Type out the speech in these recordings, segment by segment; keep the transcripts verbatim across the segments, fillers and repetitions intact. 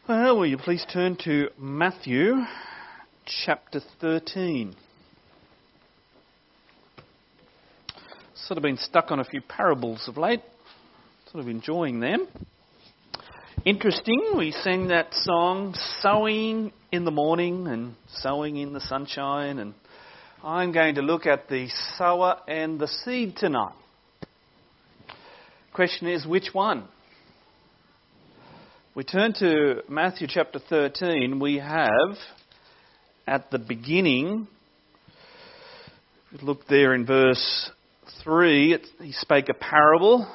Well, will you please turn to Matthew chapter thirteen. Sort of been stuck on a few parables of late, sort of enjoying them. Interesting, we sang that song, Sowing in the Morning and Sowing in the Sunshine, and I'm going to look at the sower and the seed tonight. Question is, which one? We turn to Matthew chapter thirteen. We have, at the beginning, look there in verse three, it, he spake a parable.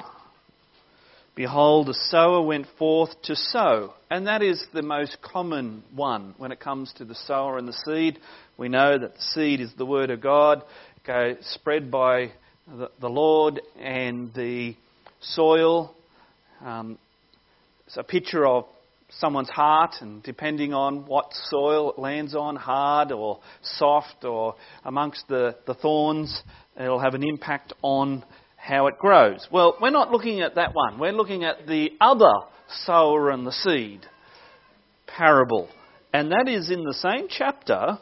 Behold, a sower went forth to sow. And that is the most common one when it comes to the sower and the seed. We know that the seed is the word of God, go, spread by the, the Lord, and the soil. Um, It's a picture of someone's heart, and depending on what soil it lands on, hard or soft or amongst the, the thorns, it'll have an impact on how it grows. Well, we're not looking at that one. We're looking at the other sower and the seed parable. And that is in the same chapter,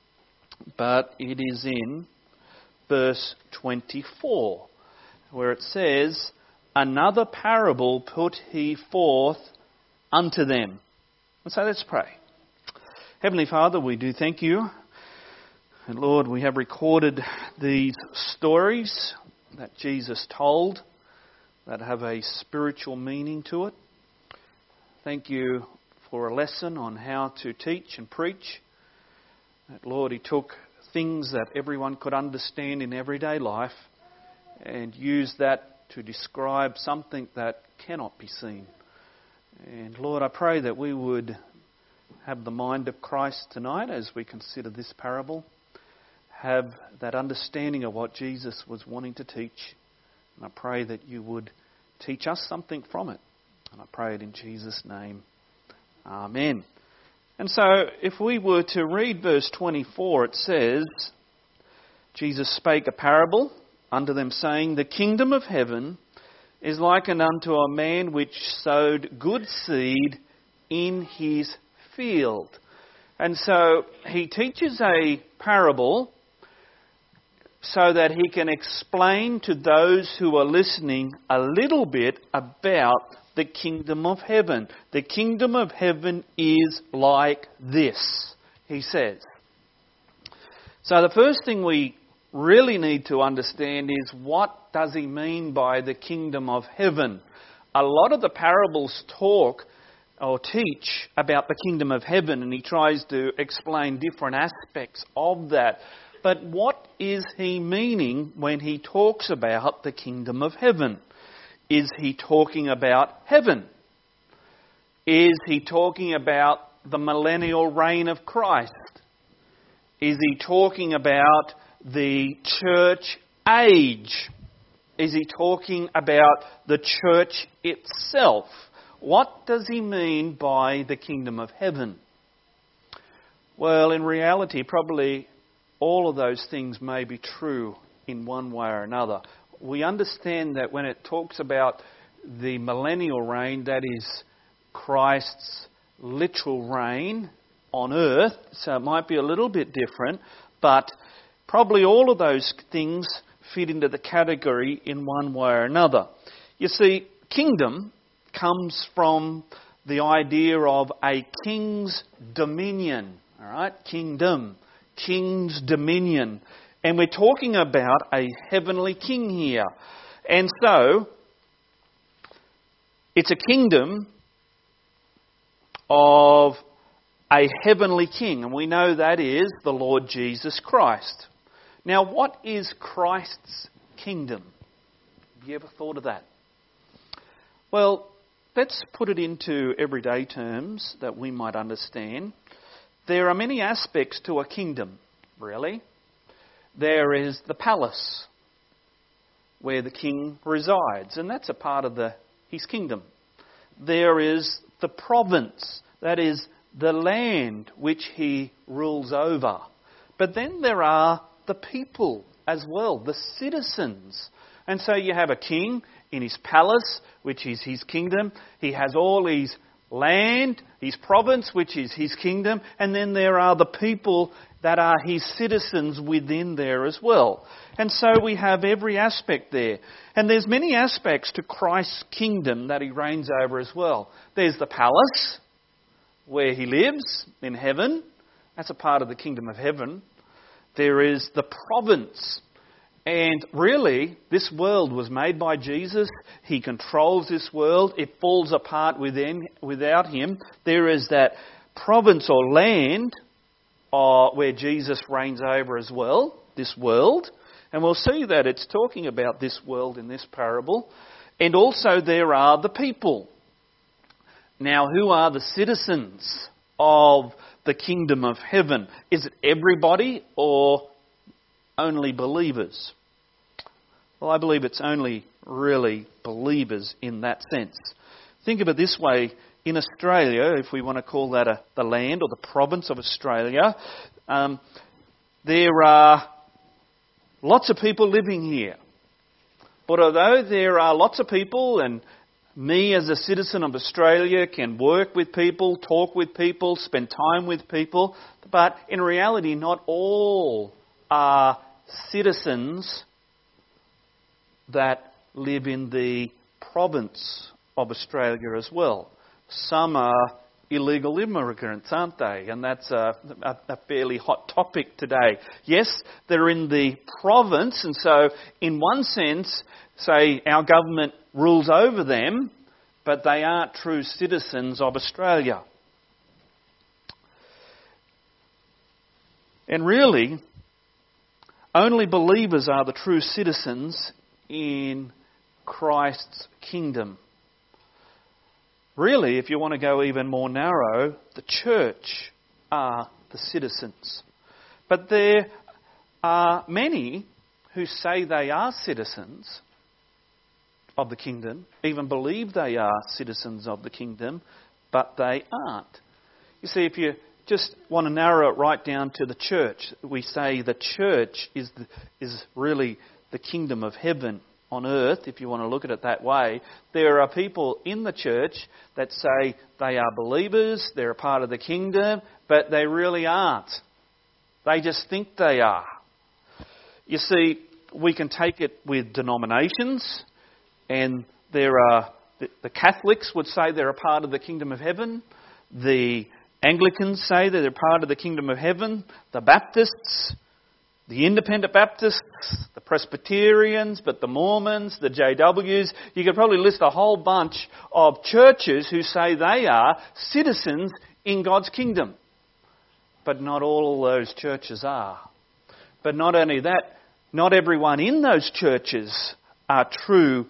but it is in verse twenty-four, where it says, Another parable put he forth unto them. And so let's pray. Heavenly Father, we do thank you. And Lord, we have recorded these stories that Jesus told that have a spiritual meaning to it. Thank you for a lesson on how to teach and preach. That, Lord, he took things that everyone could understand in everyday life and used that to describe something that cannot be seen. And Lord, I pray that we would have the mind of Christ tonight as we consider this parable, have that understanding of what Jesus was wanting to teach. And I pray that you would teach us something from it. And I pray it in Jesus' name. Amen. And so if we were to read verse twenty-four, it says, Jesus spake a parable unto them, saying, The kingdom of heaven is likened unto a man which sowed good seed in his field. And so he teaches a parable so that he can explain to those who are listening a little bit about the kingdom of heaven. The kingdom of heaven is like this, he says. So the first thing we really need to understand is, what does he mean by the kingdom of heaven? A lot of the parables talk or teach about the kingdom of heaven, and he tries to explain different aspects of that. But what is he meaning when he talks about the kingdom of heaven? Is he talking about heaven? Is he talking about the millennial reign of Christ? Is he talking about the church age? Is he talking about the church itself? What does he mean by the kingdom of heaven? Well, in reality, probably all of those things may be true in one way or another. We understand that when it talks about the millennial reign, that is Christ's literal reign on earth, so it might be a little bit different, but probably all of those things fit into the category in one way or another. You see, kingdom comes from the idea of a king's dominion. All right, kingdom, king's dominion. And we're talking about a heavenly king here. And so, it's a kingdom of a heavenly king. And we know that is the Lord Jesus Christ. Now, what is Christ's kingdom? Have you ever thought of that? Well, let's put it into everyday terms that we might understand. There are many aspects to a kingdom, really. There is the palace, where the king resides, and that's a part of the, his kingdom. There is the province, that is the land which he rules over. But then there are the people as well, the citizens. And so you have a king in his palace, which is his kingdom. He has all his land, his province, which is his kingdom, and then there are the people that are his citizens within there as well. And so we have every aspect there. And there's many aspects to Christ's kingdom that he reigns over as well. There's the palace, where he lives in heaven. That's a part of the kingdom of heaven. There is the province. And really, this world was made by Jesus. He controls this world. It falls apart within, without him. There is that province or land uh, where Jesus reigns over as well, this world. And we'll see that it's talking about this world in this parable. And also there are the people. Now, who are the citizens of the kingdom of heaven? Is it everybody or only believers? Well, I believe it's only really believers in that sense. Think of it this way. In Australia, if we want to call that a, the land or the province of Australia, um, there are lots of people living here. But although there are lots of people, and me as a citizen of Australia can work with people, talk with people, spend time with people, but in reality not all are citizens that live in the province of Australia as well. Some are illegal immigrants, aren't they? And that's a, a, a fairly hot topic today. Yes, they're in the province, and so in one sense, say, our government rules over them, but they aren't true citizens of Australia. And really, only believers are the true citizens in Christ's kingdom. Really, if you want to go even more narrow, the church are the citizens. But there are many who say they are citizens of the kingdom, even believe they are citizens of the kingdom, but they aren't. You see, if you just want to narrow it right down to the church, we say the church is the, is really the kingdom of heaven on earth, if you want to look at it that way. There are people in the church that say they are believers, they're a part of the kingdom, but they really aren't. They just think they are. You see, we can take it with denominations, and there are the, the Catholics would say they're a part of the kingdom of heaven. The Anglicans say that they're part of the kingdom of heaven. The Baptists, the Independent Baptists, the Presbyterians, but the Mormons, the J Ws, you could probably list a whole bunch of churches who say they are citizens in God's kingdom. But not all those churches are. But not only that, not everyone in those churches are true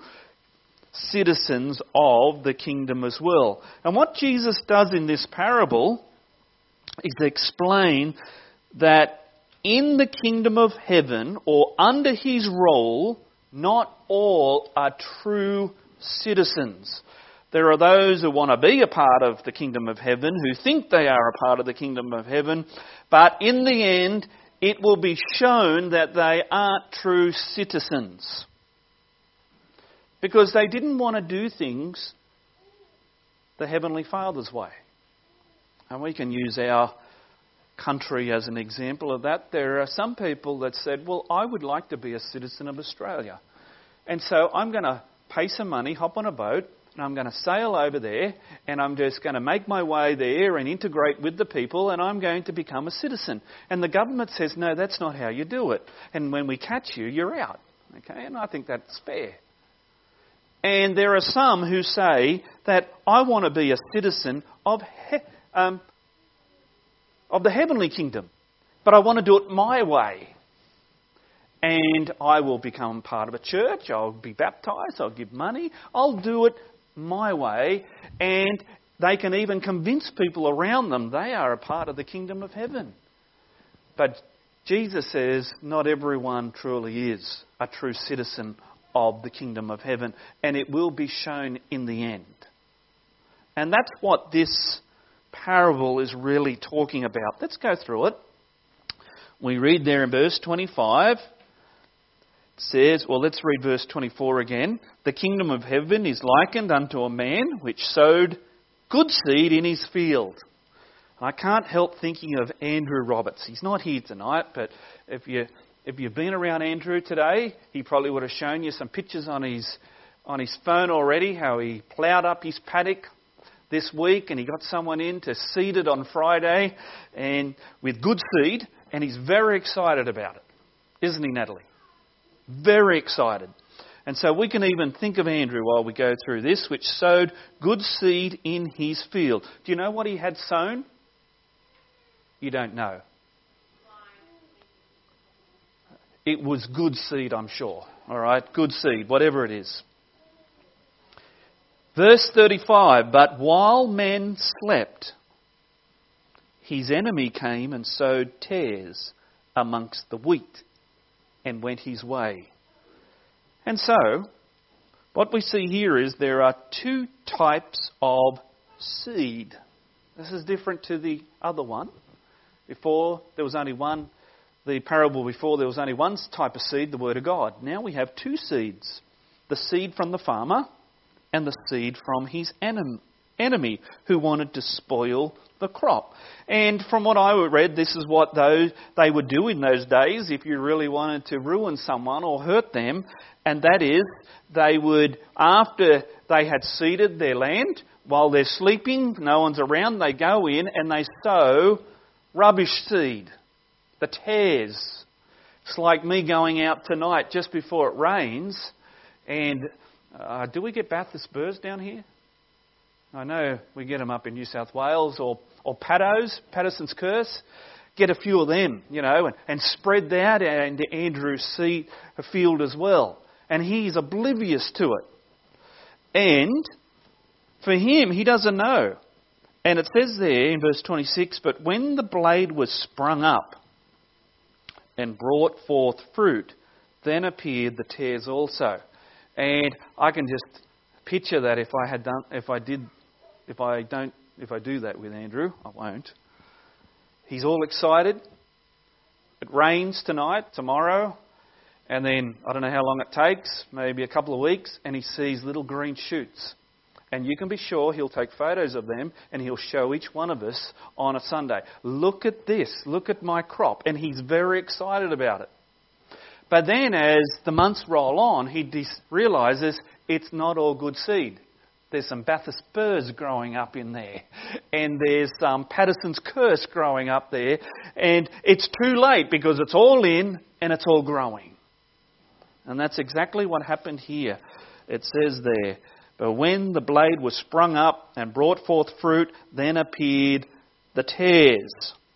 citizens of the kingdom as well. And what Jesus does in this parable is explain that in the kingdom of heaven, or under his rule, not all are true citizens. There are those who want to be a part of the kingdom of heaven, who think they are a part of the kingdom of heaven, but in the end, it will be shown that they aren't true citizens. Because they didn't want to do things the Heavenly Father's way. And we can use our country as an example of that. There are some people that said, well, I would like to be a citizen of Australia. And so I'm going to pay some money, hop on a boat, and I'm going to sail over there, and I'm just going to make my way there and integrate with the people, and I'm going to become a citizen. And the government says, no, that's not how you do it. And when we catch you, you're out. Okay, and I think that's fair. And there are some who say that I want to be a citizen of he- um, of the heavenly kingdom, but I want to do it my way. And I will become part of a church, I'll be baptised, I'll give money, I'll do it my way. And they can even convince people around them they are a part of the kingdom of heaven. But Jesus says not everyone truly is a true citizen of the kingdom of heaven, and it will be shown in the end. And that's what this parable is really talking about. Let's go through it. We read there in verse twenty-five. It says, well, let's read verse twenty-four again. The kingdom of heaven is likened unto a man which sowed good seed in his field. I can't help thinking of Andrew Roberts. He's not here tonight, but if you if you've been around Andrew today, he probably would have shown you some pictures on his on his phone already, how he ploughed up his paddock this week and he got someone in to seed it on Friday and with good seed, and he's very excited about it. Isn't he, Natalie? Very excited. And so we can even think of Andrew while we go through this, which sowed good seed in his field. Do you know what he had sown? You don't know. It was good seed, I'm sure. All right, good seed, whatever it is. Verse thirty-five, but while men slept, his enemy came and sowed tares amongst the wheat and went his way. And so, what we see here is there are two types of seed. This is different to the other one. Before, there was only one, the parable before, there was only one type of seed, the Word of God. Now we have two seeds. The seed from the farmer and the seed from his enemy who wanted to spoil the crop. And from what I read, this is what those, they would do in those days if you really wanted to ruin someone or hurt them. And that is, they would, after they had seeded their land, while they're sleeping, no one's around, they go in and they sow rubbish seed, the tares. It's like me going out tonight just before it rains. And uh, do we get Bathurst burrs down here? I know we get them up in New South Wales, or, or paddos, Patterson's curse. Get a few of them, you know, and, and spread that into Andrew's seed field as well. And he's oblivious to it. And for him, he doesn't know. And it says there in verse twenty-six, but when the blade was sprung up and brought forth fruit, then appeared the tares also. And I can just picture that if I had done, if I did, if I don't, if I do that with Andrew, I won't. He's all excited. It rains tonight, tomorrow, and then I don't know how long it takes, maybe a couple of weeks, and he sees little green shoots. And you can be sure he'll take photos of them and he'll show each one of us on a Sunday. Look at this. Look at my crop. And he's very excited about it. But then as the months roll on, he dis- realises it's not all good seed. There's some Bathurst burrs growing up in there. And there's some Patterson's curse growing up there. And it's too late because it's all in and it's all growing. And that's exactly what happened here. It says there, but when the blade was sprung up and brought forth fruit, then appeared the tares.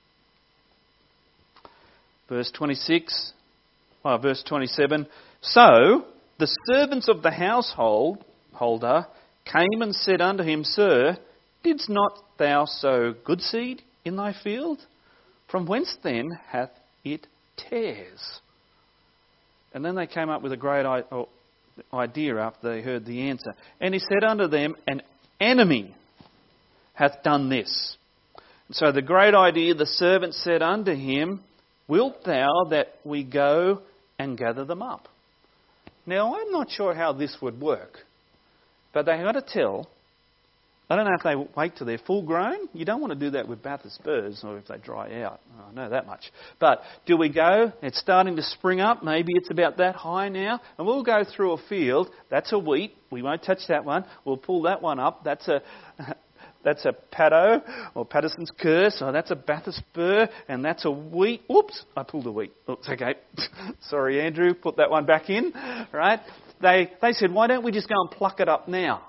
Verse twenty-six, well, verse twenty-seven. So the servants of the household holder came and said unto him, Sir, didst not thou sow good seed in thy field? From whence then hath it tares? And then they came up with a great idea. idea after they heard the answer. And he said unto them, an enemy hath done this. And so the great idea, the servant said unto him, wilt thou that we go and gather them up? Now, I'm not sure how this would work, but they got to tell. I don't know if they wait till they're full grown. You don't want to do that with Bathurst spurs, or if they dry out. I know that much. But do we go? It's starting to spring up. Maybe it's about that high now. And we'll go through a field. That's a wheat. We won't touch that one. We'll pull that one up. That's a that's a paddo, or Patterson's curse. Or that's a Bathurst spur. And that's a wheat. Oops, I pulled a wheat. Oops, okay. Sorry, Andrew. Put that one back in. Right? They They said, why don't we just go and pluck it up now?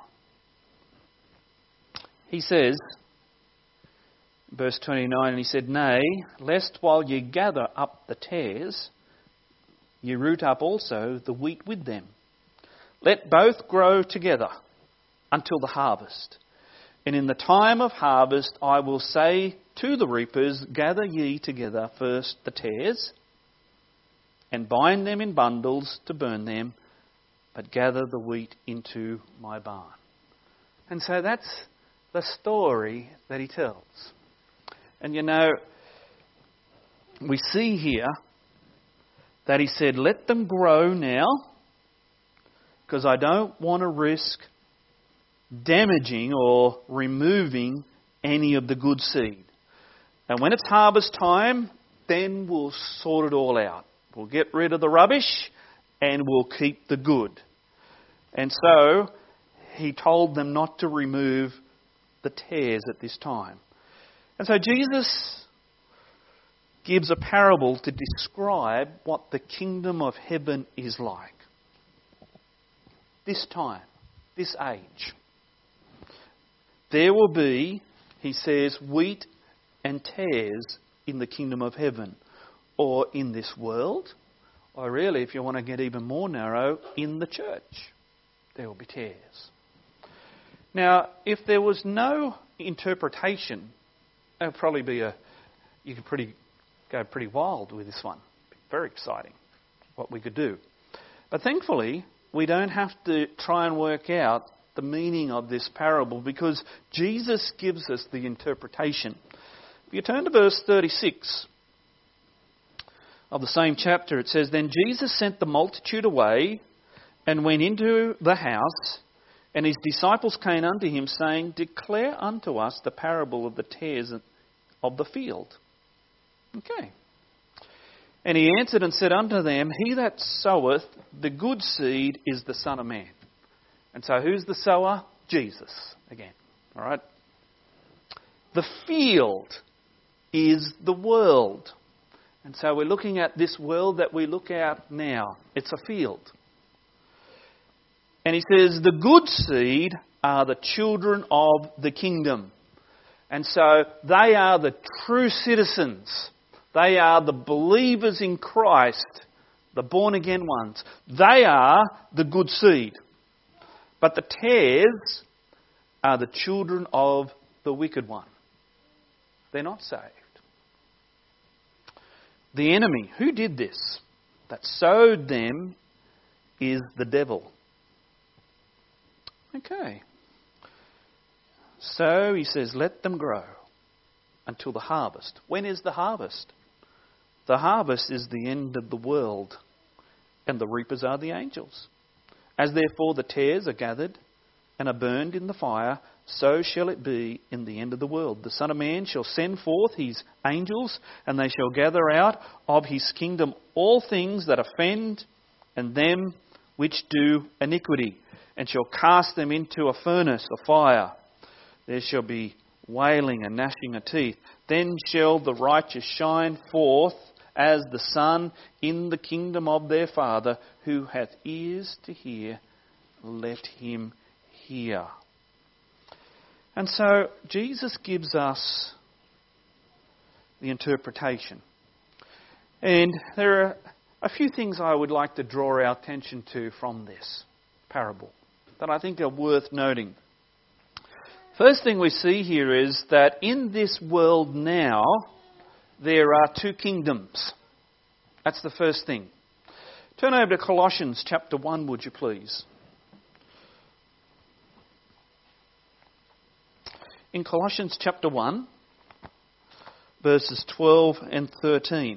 He says, verse twenty-nine, and he said, Nay, lest while ye gather up the tares, ye root up also the wheat with them. Let both grow together until the harvest. And in the time of harvest I will say to the reapers, Gather ye together first the tares, and bind them in bundles to burn them, but gather the wheat into my barn. And so that's the story that he tells. And you know, we see here that he said, let them grow now, because I don't want to risk damaging or removing any of the good seed. And when it's harvest time, then we'll sort it all out. We'll get rid of the rubbish and we'll keep the good. And so he told them not to remove the tares at this time. And so Jesus gives a parable to describe what the kingdom of heaven is like. This time, this age. There will be, he says, wheat and tares in the kingdom of heaven. Or in this world. Or really, if you want to get even more narrow, in the church. There will be tares. Now, if there was no interpretation, it would probably be a... You could pretty go pretty wild with this one. Very exciting what we could do. But thankfully, we don't have to try and work out the meaning of this parable because Jesus gives us the interpretation. If you turn to verse thirty-six of the same chapter, it says, Then Jesus sent the multitude away and went into the house, and his disciples came unto him, saying, Declare unto us the parable of the tares of the field. Okay. And he answered and said unto them, He that soweth the good seed is the Son of Man. And so who's the sower? Jesus, again. All right. The field is the world. And so we're looking at this world that we look at now. It's a field. And he says, the good seed are the children of the kingdom. And so they are the true citizens. They are the believers in Christ, the born again ones. They are the good seed. But the tares are the children of the wicked one. They're not saved. The enemy, who did this? That sowed them is the devil. Okay. So he says, let them grow until the harvest. When is the harvest? The harvest is the end of the world, and the reapers are the angels. As therefore the tares are gathered and are burned in the fire, so shall it be in the end of the world. The Son of Man shall send forth his angels, and they shall gather out of his kingdom all things that offend, and them which do iniquity, and shall cast them into a furnace of fire. There shall be wailing and gnashing of teeth. Then shall the righteous shine forth as the sun in the kingdom of their Father. Who hath ears to hear, let him hear. And so Jesus gives us the interpretation. And there are a few things I would like to draw our attention to from this parable that I think are worth noting. First thing we see here is that in this world now, there are two kingdoms. That's the first thing. Turn over to Colossians chapter one, would you please? In Colossians chapter one, verses twelve and thirteen.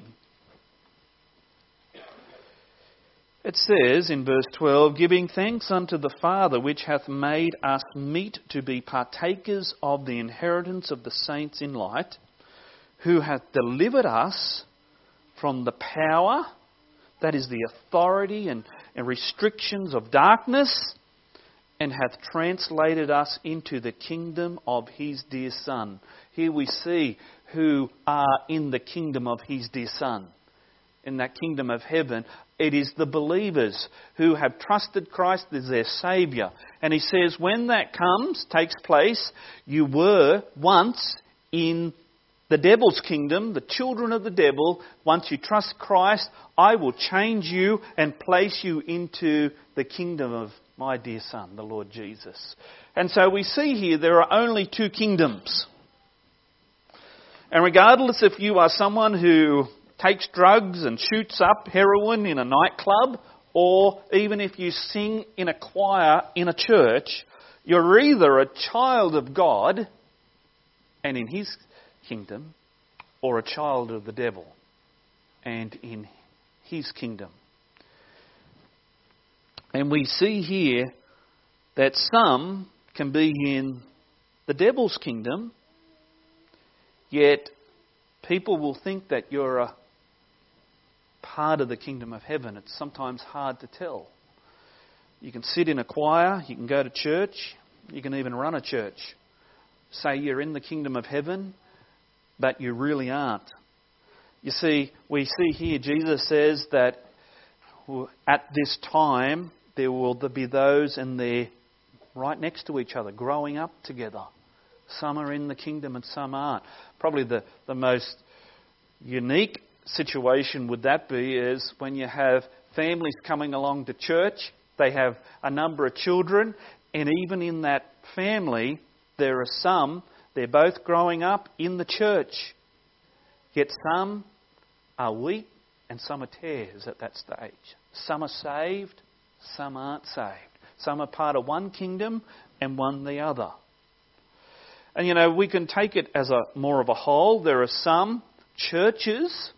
It says in verse twelve, giving thanks unto the Father which hath made us meet to be partakers of the inheritance of the saints in light, who hath delivered us from the power, that is the authority and, and restrictions of darkness, and hath translated us into the kingdom of his dear Son. Here we see who are in the kingdom of his dear Son. In that kingdom of heaven, it is the believers who have trusted Christ as their Saviour. And he says, when that comes, takes place, you were once in the devil's kingdom, the children of the devil. Once you trust Christ, I will change you and place you into the kingdom of my dear Son, the Lord Jesus. And so we see here there are only two kingdoms. And regardless if you are someone who takes drugs and shoots up heroin in a nightclub, or even if you sing in a choir in a church, you're either a child of God and in his kingdom, or a child of the devil and in his kingdom. And we see here that some can be in the devil's kingdom, yet people will think that you're a part of the kingdom of heaven. It's sometimes hard to tell. You can sit in a choir, you can go to church, you can even run a church. Say you're in the kingdom of heaven, but you really aren't. You see, we see here Jesus says that at this time there will be those and they're right next to each other, growing up together. Some are in the kingdom and some aren't. Probably the, the most unique situation would that be is when you have families coming along to church, they have a number of children, and even in that family there are some, they're both growing up in the church, yet some are wheat and some are tares at that stage. Some are saved, some aren't saved. Some are part of one kingdom and one the other. And you know, we can take it as a more of a whole. There are some churches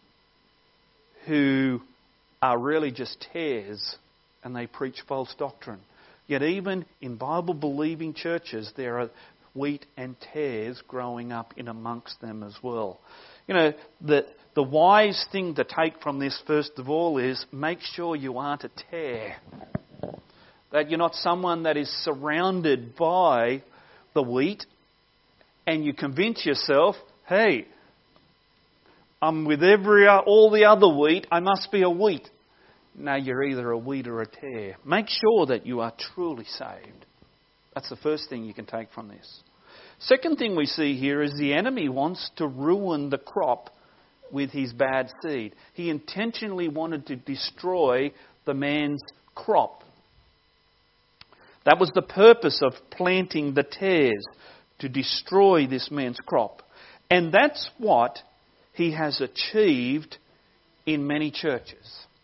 who are really just tares and they preach false doctrine. Yet even in Bible-believing churches, there are wheat and tares growing up in amongst them as well. You know, the, the wise thing to take from this, first of all, is make sure you aren't a tare. That you're not someone that is surrounded by the wheat and you convince yourself, hey, I'm with every all the other wheat, I must be a wheat. No, you're either a wheat or a tare. Make sure that you are truly saved. That's the first thing you can take from this. Second thing we see here is the enemy wants to ruin the crop with his bad seed. He intentionally wanted to destroy the man's crop. That was the purpose of planting the tares, to destroy this man's crop. And that's what he has achieved in many churches.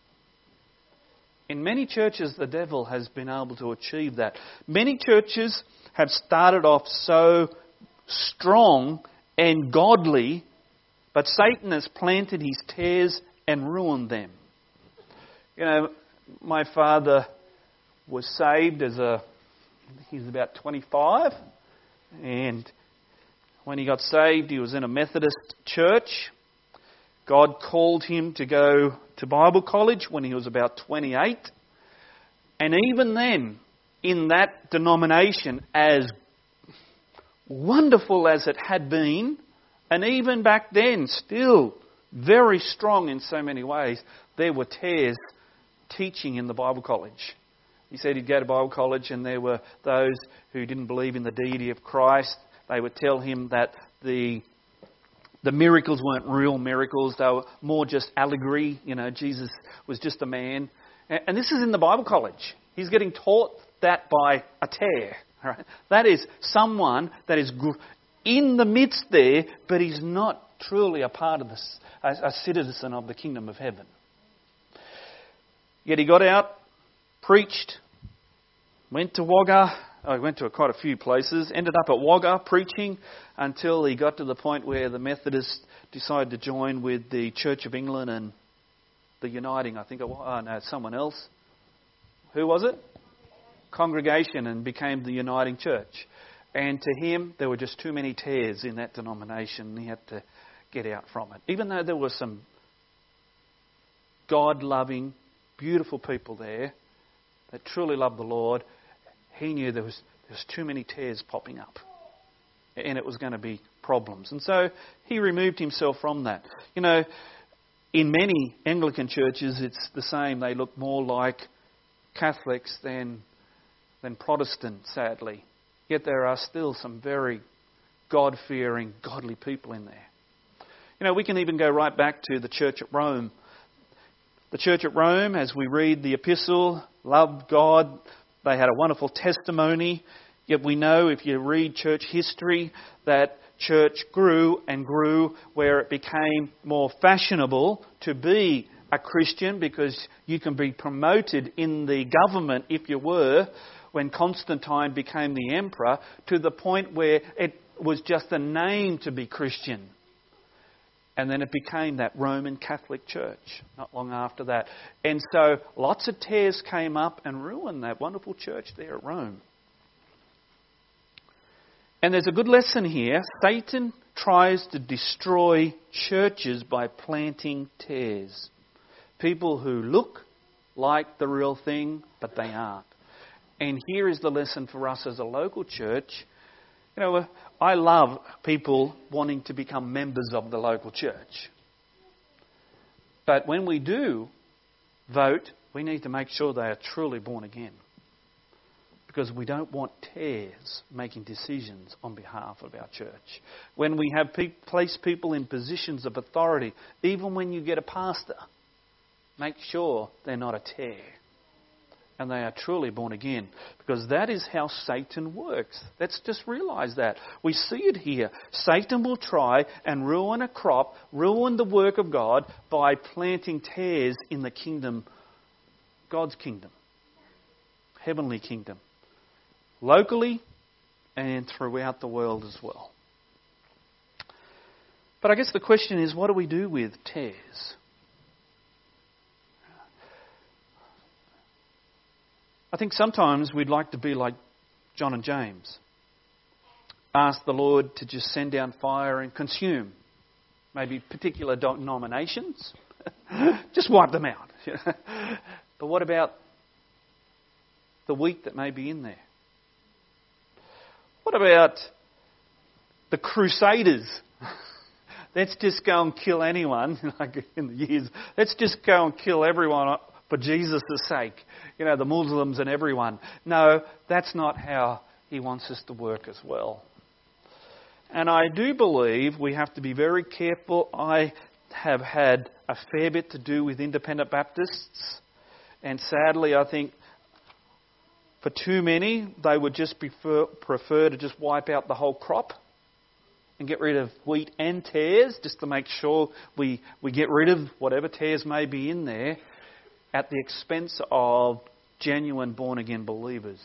In many churches, the devil has been able to achieve that. Many churches have started off so strong and godly, but Satan has planted his tares and ruined them. You know, my father was saved as a, he was about twenty-five, and when he got saved, he was in a Methodist church. God called him to go to Bible college when he was about twenty-eight. And even then, in that denomination, as wonderful as it had been, and even back then, still very strong in so many ways, there were tares teaching in the Bible college. He said he'd go to Bible college and there were those who didn't believe in the deity of Christ. They would tell him that the The miracles weren't real miracles. They were more just allegory. You know, Jesus was just a man. And this is in the Bible college. He's getting taught that by a tare. Right? That is someone that is in the midst there, but he's not truly a part of this, a citizen of the kingdom of heaven. Yet he got out, preached, went to Wagga. I went to quite a few places, ended up at Wagga preaching until he got to the point where the Methodists decided to join with the Church of England and the Uniting, I think it was, oh no, someone else. Who was it? Congregation, and became the Uniting Church. And to him, there were just too many tares in that denomination. He had to get out from it. Even though there were some God-loving, beautiful people there that truly loved the Lord, he knew there was, there was too many tares popping up. And it was going to be problems. And so he removed himself from that. You know, in many Anglican churches, it's the same. They look more like Catholics than, than Protestant, sadly. Yet there are still some very God-fearing, godly people in there. You know, we can even go right back to the church at Rome. The church at Rome, as we read the epistle, loved God. They had a wonderful testimony. Yet we know, if you read church history, that church grew and grew where it became more fashionable to be a Christian, because you can be promoted in the government if you were, when Constantine became the emperor, to the point where it was just a name to be Christian. And then it became that Roman Catholic Church not long after that. And so lots of tares came up and ruined that wonderful church there at Rome. And there's a good lesson here. Satan tries to destroy churches by planting tares. People who look like the real thing, but they aren't. And here is the lesson for us as a local church. You know, I love people wanting to become members of the local church. But when we do vote, we need to make sure they are truly born again. Because we don't want tares making decisions on behalf of our church. When we have pe- place people in positions of authority, even when you get a pastor, make sure they're not a tare. And they are truly born again. Because that is how Satan works. Let's just realise that. We see it here. Satan will try and ruin a crop, ruin the work of God by planting tares in the kingdom, God's kingdom, heavenly kingdom. Locally and throughout the world as well. But I guess the question is, what do we do with tares? I think sometimes we'd like to be like John and James. Ask the Lord to just send down fire and consume maybe particular denominations. Just wipe them out. But what about the wheat that may be in there? What about the Crusaders? Let's just go and kill anyone, like in the years. Let's just go and kill everyone for Jesus' sake. You know, the Muslims and everyone. No, that's not how he wants us to work as well. And I do believe we have to be very careful. I have had a fair bit to do with independent Baptists. And sadly, I think for too many, they would just prefer, prefer to just wipe out the whole crop and get rid of wheat and tares, just to make sure we, we get rid of whatever tares may be in there at the expense of genuine born-again believers.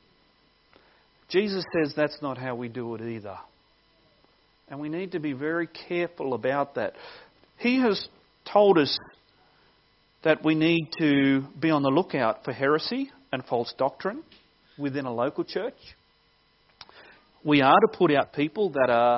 Jesus says that's not how we do it either. And we need to be very careful about that. He has told us that we need to be on the lookout for heresy and false doctrine within a local church. We are to put out people that are,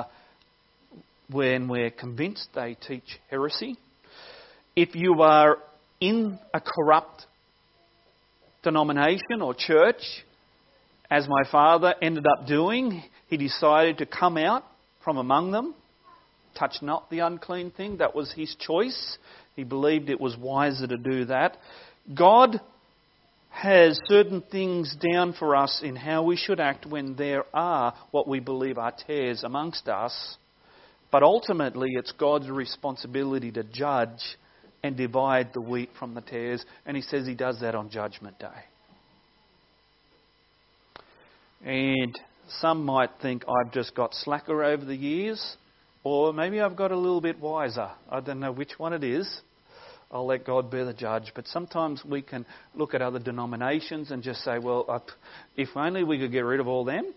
when we're convinced they teach heresy. If you are in a corrupt denomination or church, as my father ended up doing, he decided to come out from among them. Touch not the unclean thing. That was his choice. He believed it was wiser to do that. God has certain things down for us in how we should act when there are what we believe are tares amongst us. But ultimately, it's God's responsibility to judge and divide the wheat from the tares. And he says he does that on Judgment Day. And some might think I've just got slacker over the years, or maybe I've got a little bit wiser. I don't know which one it is. I'll let God be the judge. But sometimes we can look at other denominations and just say, well, if only we could get rid of all them.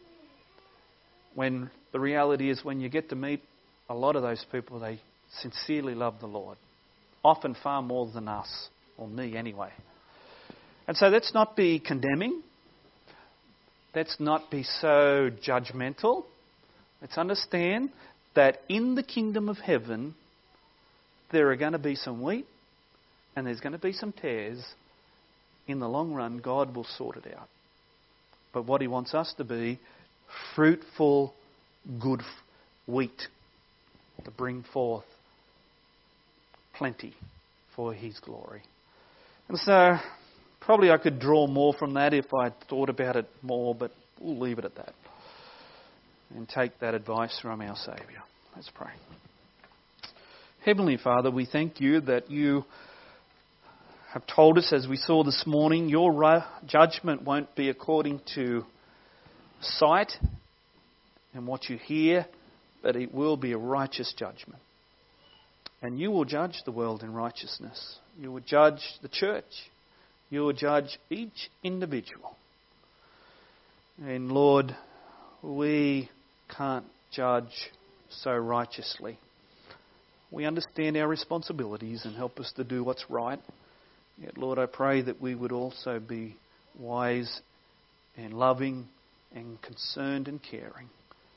When the reality is, when you get to meet a lot of those people, they sincerely love the Lord. Often far more than us, or me anyway. And so let's not be condemning. Let's not be so judgmental. Let's understand that in the kingdom of heaven, there are going to be some wheat and there's going to be some tares. In the long run, God will sort it out. But what he wants us to be, fruitful, good wheat to bring forth plenty for his glory. And so, probably I could draw more from that if I thought about it more, but we'll leave it at that. And take that advice from our Saviour. Let's pray. Heavenly Father, we thank you that you have told us, as we saw this morning, your judgment won't be according to sight and what you hear, but it will be a righteous judgment. And you will judge the world in righteousness. You will judge the church. You will judge each individual. And Lord, we can't judge so righteously. We understand our responsibilities and help us to do what's right. Yet, Lord, I pray that we would also be wise and loving and concerned and caring.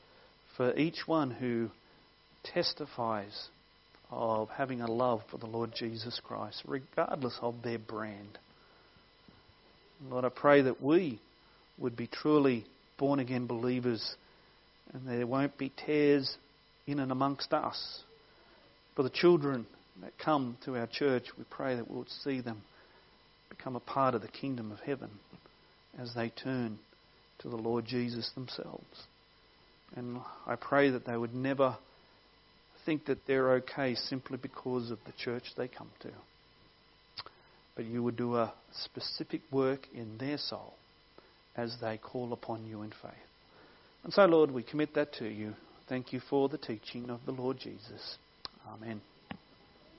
for each one who testifies of having a love for the Lord Jesus Christ, regardless of their brand. Lord, I pray that we would be truly born-again believers and there won't be tares in and amongst us. For the children that come to our church, we pray that we would see them become a part of the kingdom of heaven as they turn to the Lord Jesus themselves. And I pray that they would never think that they're okay simply because of the church they come to. But you would do a specific work in their soul as they call upon you in faith. And so, Lord, we commit that to you. Thank you for the teaching of the Lord Jesus. Amen.